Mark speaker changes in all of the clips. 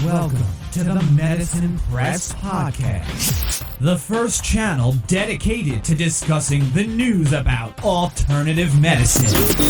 Speaker 1: Welcome to the Medicine Press Podcast, the first channel dedicated to discussing the news about alternative medicine.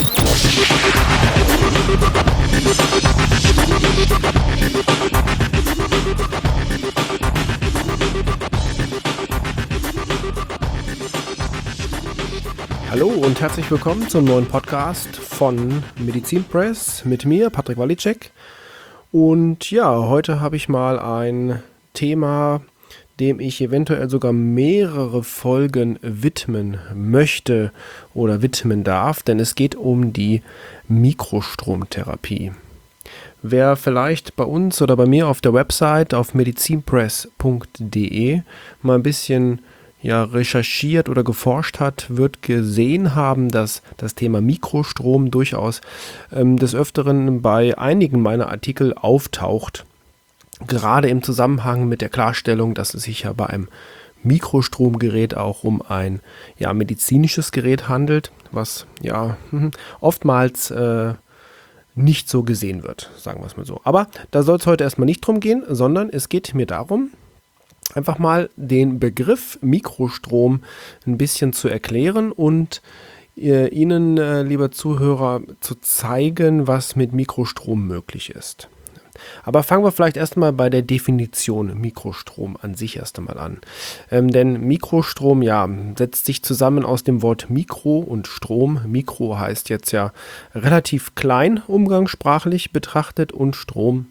Speaker 2: Hallo und herzlich willkommen zum neuen Podcast von Medizin Press mit mir, Patrick Walicek. Und ja, heute habe ich mal ein Thema, dem ich eventuell sogar mehrere Folgen widmen möchte oder widmen darf, denn es geht um die Mikrostromtherapie. Wer vielleicht bei uns oder bei mir auf der Website auf medizinpress.de mal ein bisschen recherchiert oder geforscht hat, wird gesehen haben, dass das Thema Mikrostrom durchaus des Öfteren bei einigen meiner Artikel auftaucht. Gerade im Zusammenhang mit der Klarstellung, dass es sich ja bei einem Mikrostromgerät auch um ein medizinisches Gerät handelt, was oftmals nicht so gesehen wird, sagen wir es mal so. Aber da soll es heute erstmal nicht drum gehen, sondern es geht mir darum, einfach mal den Begriff Mikrostrom ein bisschen zu erklären und Ihnen, lieber Zuhörer, zu zeigen, was mit Mikrostrom möglich ist. Aber fangen wir vielleicht erstmal bei der Definition Mikrostrom an sich erst einmal an. Denn Mikrostrom, setzt sich zusammen aus dem Wort Mikro und Strom. Mikro heißt jetzt ja relativ klein, umgangssprachlich betrachtet, und Strom,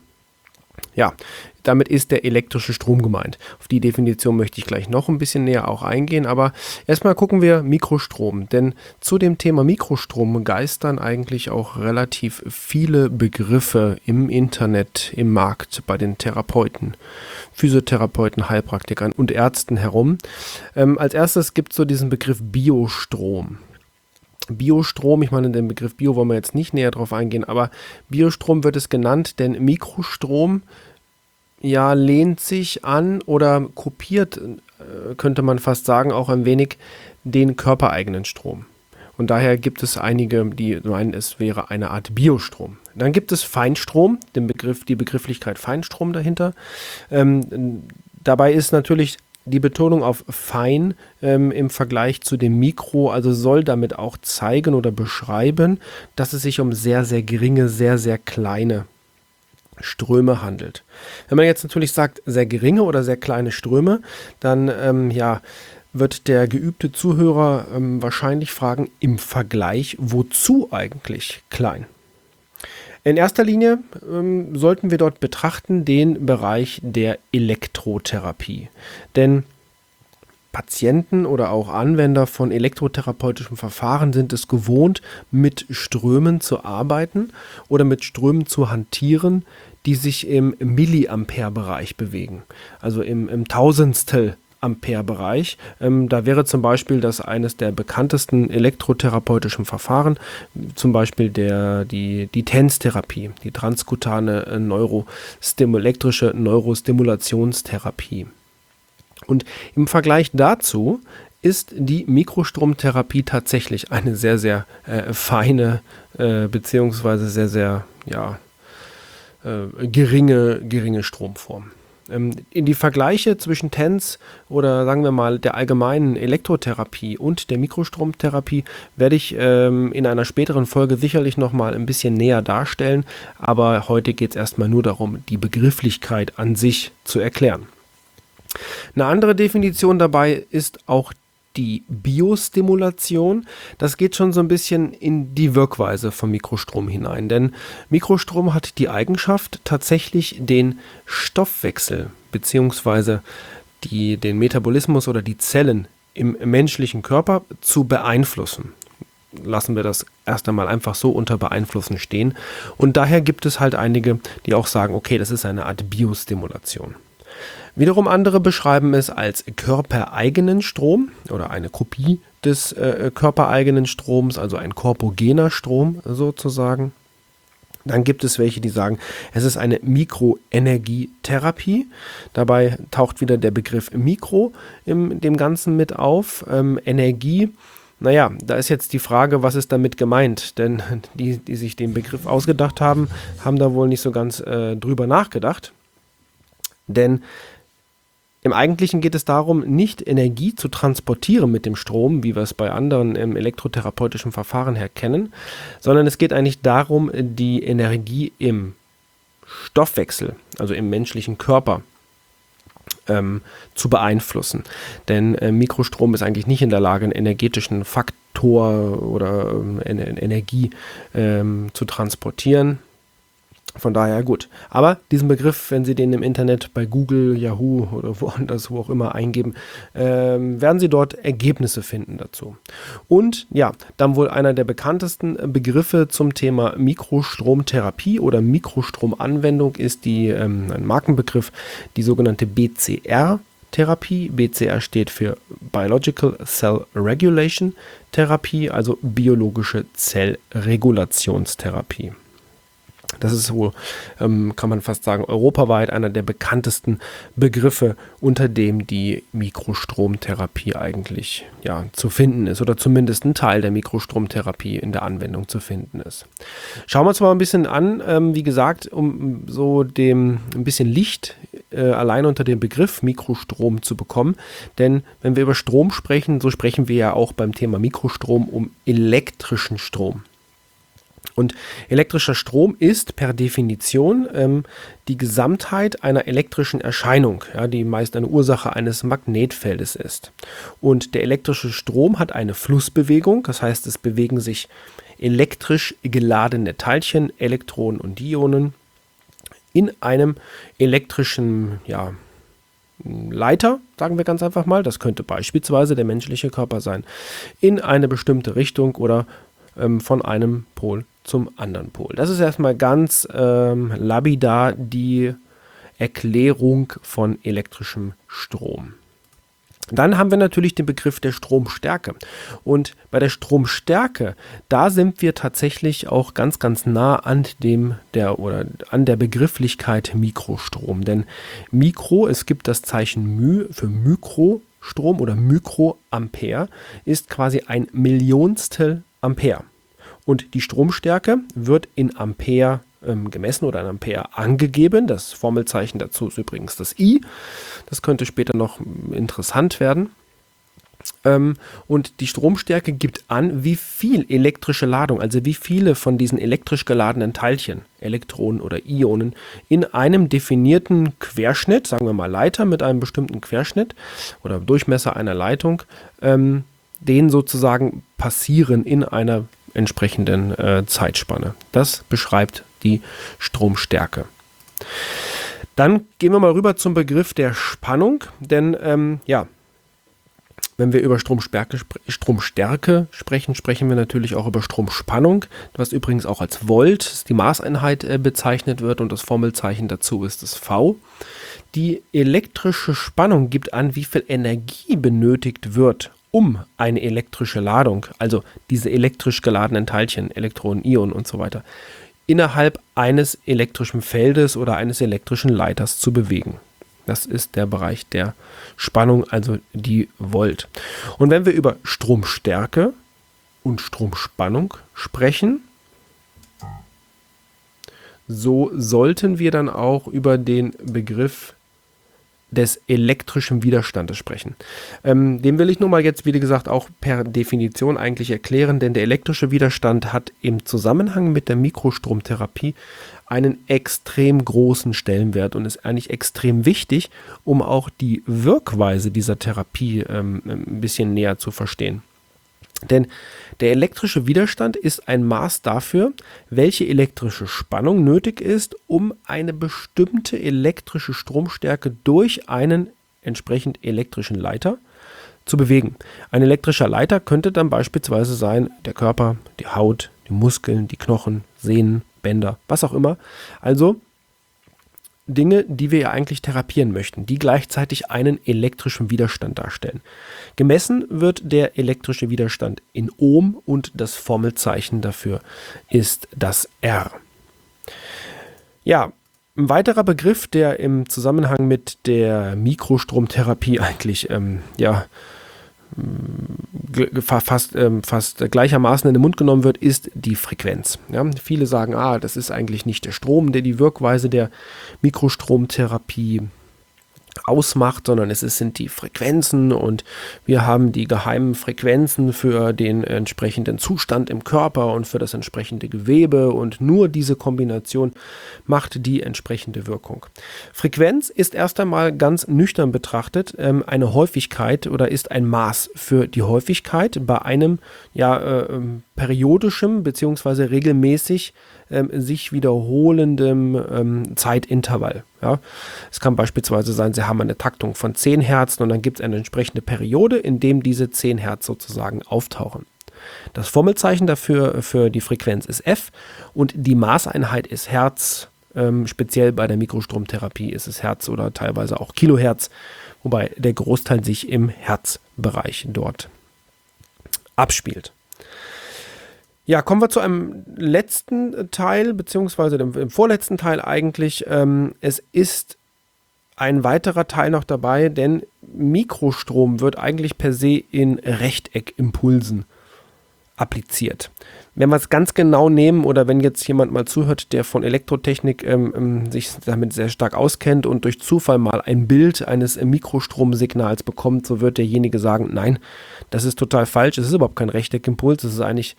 Speaker 2: damit ist der elektrische Strom gemeint. Auf die Definition möchte ich gleich noch ein bisschen näher auch eingehen, aber erstmal gucken wir Mikrostrom, denn zu dem Thema Mikrostrom geistern eigentlich auch relativ viele Begriffe im Internet, im Markt, bei den Therapeuten, Physiotherapeuten, Heilpraktikern und Ärzten herum. Als erstes gibt es so diesen Begriff Biostrom. Biostrom, ich meine, den Begriff Bio wollen wir jetzt nicht näher drauf eingehen, aber Biostrom wird es genannt, denn Mikrostrom lehnt sich an oder kopiert, könnte man fast sagen, auch ein wenig den körpereigenen Strom. Und daher gibt es einige, die meinen, es wäre eine Art Biostrom. Dann gibt es Feinstrom, die Begrifflichkeit Feinstrom dahinter. Dabei ist natürlich die Betonung auf fein im Vergleich zu dem Mikro, also soll damit auch zeigen oder beschreiben, dass es sich um sehr, sehr geringe, sehr, sehr kleine Ströme handelt. Wenn man jetzt natürlich sagt, sehr geringe oder sehr kleine Ströme, dann wird der geübte Zuhörer wahrscheinlich fragen, im Vergleich wozu eigentlich klein? In erster Linie sollten wir dort betrachten den Bereich der Elektrotherapie. Denn Patienten oder auch Anwender von elektrotherapeutischen Verfahren sind es gewohnt, mit Strömen zu arbeiten oder mit Strömen zu hantieren, die sich im Milliampere-Bereich bewegen, also im Tausendstel Ampere-Bereich. Da wäre zum Beispiel das eines der bekanntesten elektrotherapeutischen Verfahren, zum Beispiel die TENS-Therapie, die transkutane elektrische Neurostimulationstherapie. Und im Vergleich dazu ist die Mikrostromtherapie tatsächlich eine sehr, sehr feine beziehungsweise sehr, sehr geringe Stromform. In die Vergleiche zwischen TENS oder sagen wir mal der allgemeinen Elektrotherapie und der Mikrostromtherapie werde ich in einer späteren Folge sicherlich nochmal ein bisschen näher darstellen, aber heute geht es erstmal nur darum, die Begrifflichkeit an sich zu erklären. Eine andere Definition dabei ist auch die Biostimulation. Das geht schon so ein bisschen in die Wirkweise von Mikrostrom hinein, denn Mikrostrom hat die Eigenschaft, tatsächlich den Stoffwechsel bzw. den Metabolismus oder die Zellen im menschlichen Körper zu beeinflussen. Lassen wir das erst einmal einfach so unter Beeinflussen stehen. Und daher gibt es halt einige, die auch sagen, okay, das ist eine Art Biostimulation. Wiederum andere beschreiben es als körpereigenen Strom oder eine Kopie des körpereigenen Stroms, also ein korpogener Strom sozusagen. Dann gibt es welche, die sagen, es ist eine Mikroenergietherapie. Dabei taucht wieder der Begriff Mikro in dem Ganzen mit auf. Energie, da ist jetzt die Frage, was ist damit gemeint? Denn die sich den Begriff ausgedacht haben, haben da wohl nicht so ganz drüber nachgedacht. Denn im Eigentlichen geht es darum, nicht Energie zu transportieren mit dem Strom, wie wir es bei anderen elektrotherapeutischen Verfahren her kennen, sondern es geht eigentlich darum, die Energie im Stoffwechsel, also im menschlichen Körper, zu beeinflussen. Denn Mikrostrom ist eigentlich nicht in der Lage, einen energetischen Faktor oder Energie zu transportieren. Von daher gut. Aber diesen Begriff, wenn Sie den im Internet bei Google, Yahoo oder woanders, wo auch immer eingeben, werden Sie dort Ergebnisse finden dazu. Und ja, dann wohl einer der bekanntesten Begriffe zum Thema Mikrostromtherapie oder Mikrostromanwendung ist ein Markenbegriff, die sogenannte BCR-Therapie. BCR steht für Biological Cell Regulation Therapie, also biologische Zellregulationstherapie. Das ist so, kann man fast sagen, europaweit einer der bekanntesten Begriffe, unter dem die Mikrostromtherapie eigentlich zu finden ist oder zumindest ein Teil der Mikrostromtherapie in der Anwendung zu finden ist. Schauen wir uns mal ein bisschen an, wie gesagt, um so ein bisschen Licht allein unter dem Begriff Mikrostrom zu bekommen. Denn wenn wir über Strom sprechen, so sprechen wir ja auch beim Thema Mikrostrom um elektrischen Strom. Und elektrischer Strom ist per Definition die Gesamtheit einer elektrischen Erscheinung, die meist eine Ursache eines Magnetfeldes ist. Und der elektrische Strom hat eine Flussbewegung, das heißt, es bewegen sich elektrisch geladene Teilchen, Elektronen und Ionen in einem elektrischen Leiter, sagen wir ganz einfach mal, das könnte beispielsweise der menschliche Körper sein, in eine bestimmte Richtung oder von einem Pol zum anderen Pol. Das ist erstmal ganz lapidar die Erklärung von elektrischem Strom. Dann haben wir natürlich den Begriff der Stromstärke. Und bei der Stromstärke, da sind wir tatsächlich auch ganz, ganz nah an der Begrifflichkeit Mikrostrom. Denn Mikro, es gibt das Zeichen μ für Mikrostrom oder Mikroampere, ist quasi ein Millionstel Ampere. Und die Stromstärke wird in Ampere gemessen oder in Ampere angegeben. Das Formelzeichen dazu ist übrigens das I. Das könnte später noch interessant werden. Und die Stromstärke gibt an, wie viel elektrische Ladung, also wie viele von diesen elektrisch geladenen Teilchen, Elektronen oder Ionen, in einem definierten Querschnitt, sagen wir mal Leiter mit einem bestimmten Querschnitt oder Durchmesser einer Leitung, den sozusagen passieren in einer entsprechenden Zeitspanne. Das beschreibt die Stromstärke. Dann gehen wir mal rüber zum Begriff der Spannung, denn wenn wir über Stromstärke sprechen, sprechen wir natürlich auch über Stromspannung, was übrigens auch als Volt, die Maßeinheit, bezeichnet wird und das Formelzeichen dazu ist das V. Die elektrische Spannung gibt an, wie viel Energie benötigt wird, um eine elektrische Ladung, also diese elektrisch geladenen Teilchen, Elektronen, Ionen und so weiter, innerhalb eines elektrischen Feldes oder eines elektrischen Leiters zu bewegen. Das ist der Bereich der Spannung, also die Volt. Und wenn wir über Stromstärke und Stromspannung sprechen, so sollten wir dann auch über den Begriff des elektrischen Widerstandes sprechen. Den will ich nun mal jetzt, wie gesagt, auch per Definition eigentlich erklären, denn der elektrische Widerstand hat im Zusammenhang mit der Mikrostromtherapie einen extrem großen Stellenwert und ist eigentlich extrem wichtig, um auch die Wirkweise dieser Therapie ein bisschen näher zu verstehen. Denn der elektrische Widerstand ist ein Maß dafür, welche elektrische Spannung nötig ist, um eine bestimmte elektrische Stromstärke durch einen entsprechend elektrischen Leiter zu bewegen. Ein elektrischer Leiter könnte dann beispielsweise sein der Körper, die Haut, die Muskeln, die Knochen, Sehnen, Bänder, was auch immer. Also Dinge, die wir ja eigentlich therapieren möchten, die gleichzeitig einen elektrischen Widerstand darstellen. Gemessen wird der elektrische Widerstand in Ohm und das Formelzeichen dafür ist das R. Ja, ein weiterer Begriff, der im Zusammenhang mit der Mikrostromtherapie eigentlich fast gleichermaßen in den Mund genommen wird, ist die Frequenz. Ja, viele sagen, das ist eigentlich nicht der Strom, der die Wirkweise der Mikrostromtherapie ausmacht, sondern sind die Frequenzen und wir haben die geheimen Frequenzen für den entsprechenden Zustand im Körper und für das entsprechende Gewebe und nur diese Kombination macht die entsprechende Wirkung. Frequenz ist erst einmal ganz nüchtern betrachtet eine Häufigkeit oder ist ein Maß für die Häufigkeit bei einem periodischem bzw. regelmäßig sich wiederholendem Zeitintervall. Ja. Es kann beispielsweise sein, Sie haben eine Taktung von 10 Hertz und dann gibt es eine entsprechende Periode, in dem diese 10 Hertz sozusagen auftauchen. Das Formelzeichen dafür für die Frequenz ist F und die Maßeinheit ist Hertz. Speziell bei der Mikrostromtherapie ist es Hertz oder teilweise auch Kilohertz, wobei der Großteil sich im Herzbereich dort abspielt. Ja, kommen wir zu einem letzten Teil, beziehungsweise dem vorletzten Teil eigentlich. Es ist ein weiterer Teil noch dabei, denn Mikrostrom wird eigentlich per se in Rechteckimpulsen appliziert. Wenn wir es ganz genau nehmen oder wenn jetzt jemand mal zuhört, der von Elektrotechnik sich damit sehr stark auskennt und durch Zufall mal ein Bild eines Mikrostromsignals bekommt, so wird derjenige sagen, nein, das ist total falsch, es ist überhaupt kein Rechteckimpulс, es ist eigentlich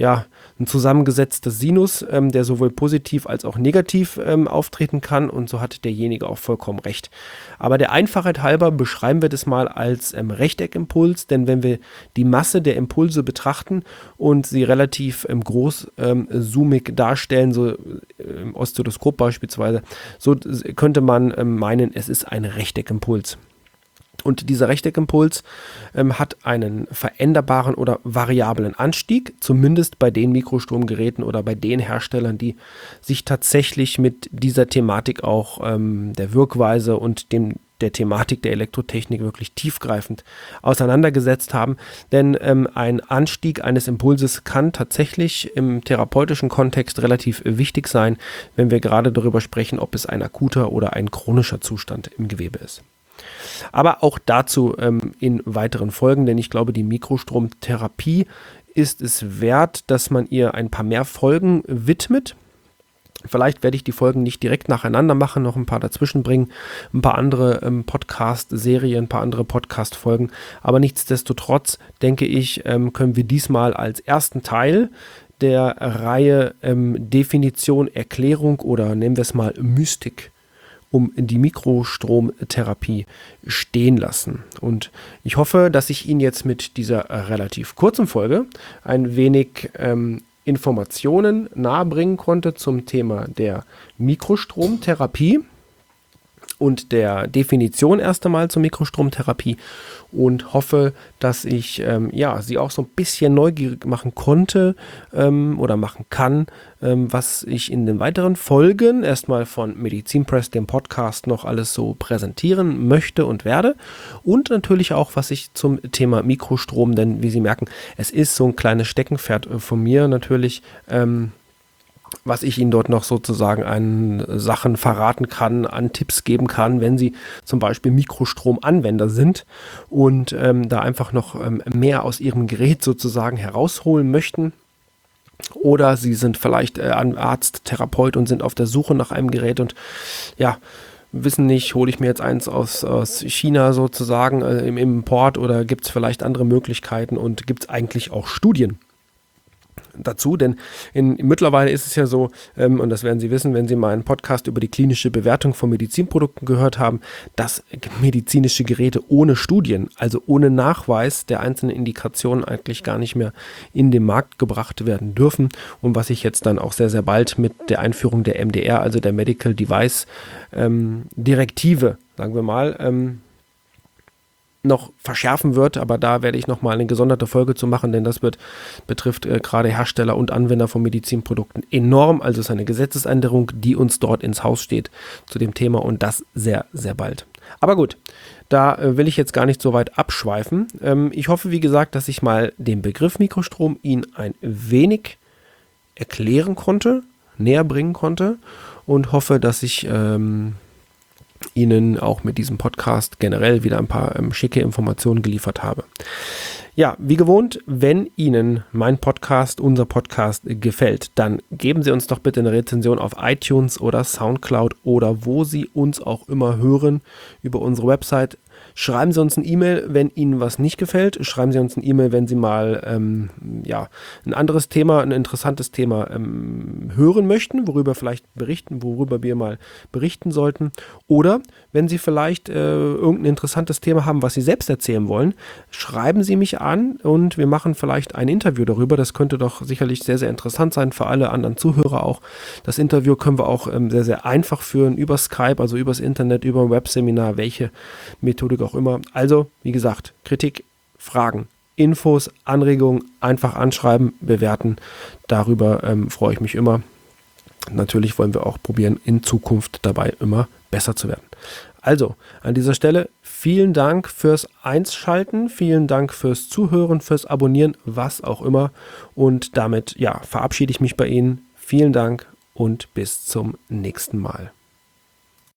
Speaker 2: ein zusammengesetztes Sinus, der sowohl positiv als auch negativ auftreten kann und so hat derjenige auch vollkommen recht. Aber der Einfachheit halber beschreiben wir das mal als Rechteckimpuls, denn wenn wir die Masse der Impulse betrachten und sie relativ großzoomig darstellen, so im Oszilloskop beispielsweise, so könnte man meinen, es ist ein Rechteckimpuls. Und dieser Rechteckimpuls hat einen veränderbaren oder variablen Anstieg, zumindest bei den Mikrostromgeräten oder bei den Herstellern, die sich tatsächlich mit dieser Thematik auch der Wirkweise und der Thematik der Elektrotechnik wirklich tiefgreifend auseinandergesetzt haben. Denn ein Anstieg eines Impulses kann tatsächlich im therapeutischen Kontext relativ wichtig sein, wenn wir gerade darüber sprechen, ob es ein akuter oder ein chronischer Zustand im Gewebe ist. Aber auch dazu in weiteren Folgen, denn ich glaube, die Mikrostromtherapie ist es wert, dass man ihr ein paar mehr Folgen widmet. Vielleicht werde ich die Folgen nicht direkt nacheinander machen, noch ein paar dazwischen bringen, ein paar andere Podcast-Serien, ein paar andere Podcast-Folgen. Aber nichtsdestotrotz, denke ich, können wir diesmal als ersten Teil der Reihe Definition, Erklärung oder nennen wir es mal Mystik um die Mikrostromtherapie stehen lassen. Und ich hoffe, dass ich Ihnen jetzt mit dieser relativ kurzen Folge ein wenig Informationen nahebringen konnte zum Thema der Mikrostromtherapie und der Definition erst einmal zur Mikrostromtherapie und hoffe, dass ich Sie auch so ein bisschen neugierig machen konnte oder machen kann, was ich in den weiteren Folgen erstmal von Medizinpress, dem Podcast, noch alles so präsentieren möchte und werde und natürlich auch, was ich zum Thema Mikrostrom, denn wie Sie merken, es ist so ein kleines Steckenpferd von mir natürlich, was ich Ihnen dort noch sozusagen an Sachen verraten kann, an Tipps geben kann, wenn Sie zum Beispiel Mikrostromanwender sind und da einfach noch mehr aus Ihrem Gerät sozusagen herausholen möchten. Oder Sie sind vielleicht Arzt, Therapeut und sind auf der Suche nach einem Gerät und wissen nicht, hole ich mir jetzt eins aus China sozusagen im Import oder gibt es vielleicht andere Möglichkeiten und gibt es eigentlich auch Studien dazu, denn mittlerweile ist es ja so, und das werden Sie wissen, wenn Sie mal einen Podcast über die klinische Bewertung von Medizinprodukten gehört haben, dass medizinische Geräte ohne Studien, also ohne Nachweis der einzelnen Indikationen eigentlich gar nicht mehr in den Markt gebracht werden dürfen und was sich jetzt dann auch sehr, sehr bald mit der Einführung der MDR, also der Medical Device Direktive, sagen wir mal, noch verschärfen wird, aber da werde ich nochmal eine gesonderte Folge zu machen, denn das betrifft gerade Hersteller und Anwender von Medizinprodukten enorm, also es ist eine Gesetzesänderung, die uns dort ins Haus steht zu dem Thema und das sehr, sehr bald. Aber gut, da will ich jetzt gar nicht so weit abschweifen. Ich hoffe, wie gesagt, dass ich mal den Begriff Mikrostrom Ihnen ein wenig erklären konnte, näher bringen konnte und hoffe, dass ich Ihnen auch mit diesem Podcast generell wieder ein paar schicke Informationen geliefert habe. Ja, wie gewohnt, wenn Ihnen mein Podcast, unser Podcast gefällt, dann geben Sie uns doch bitte eine Rezension auf iTunes oder Soundcloud oder wo Sie uns auch immer hören über unsere Website. Schreiben Sie uns eine E-Mail, wenn Ihnen was nicht gefällt. Schreiben Sie uns eine E-Mail, wenn Sie mal ein anderes Thema, ein interessantes Thema hören möchten, worüber wir mal berichten sollten. Oder wenn Sie vielleicht irgendein interessantes Thema haben, was Sie selbst erzählen wollen, schreiben Sie mich an und wir machen vielleicht ein Interview darüber. Das könnte doch sicherlich sehr, sehr interessant sein für alle anderen Zuhörer auch. Das Interview können wir auch sehr, sehr einfach führen über Skype, also übers Internet, über ein Webseminar, welche Methodik auch immer. Also, wie gesagt, Kritik, Fragen, Infos, Anregungen, einfach anschreiben, bewerten. Darüber freue ich mich immer. Natürlich wollen wir auch probieren, in Zukunft dabei immer besser zu werden. Also, an dieser Stelle vielen Dank fürs Einschalten, vielen Dank fürs Zuhören, fürs Abonnieren, was auch immer. Und damit, verabschiede ich mich bei Ihnen. Vielen Dank und bis zum nächsten Mal.